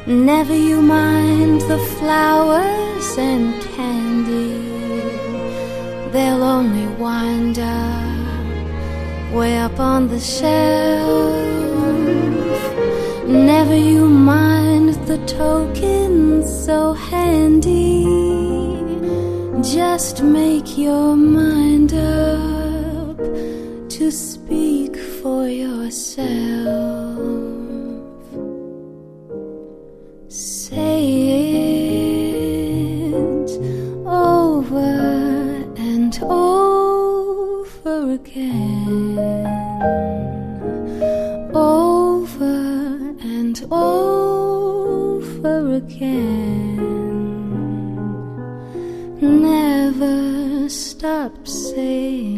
Never you mind the flowers and candy, they'll only wind up way up on the shelf. Never you mind the tokens so handy, just make your mind up to speak for yourself. Say it over and over again, over and over again. Never stop saying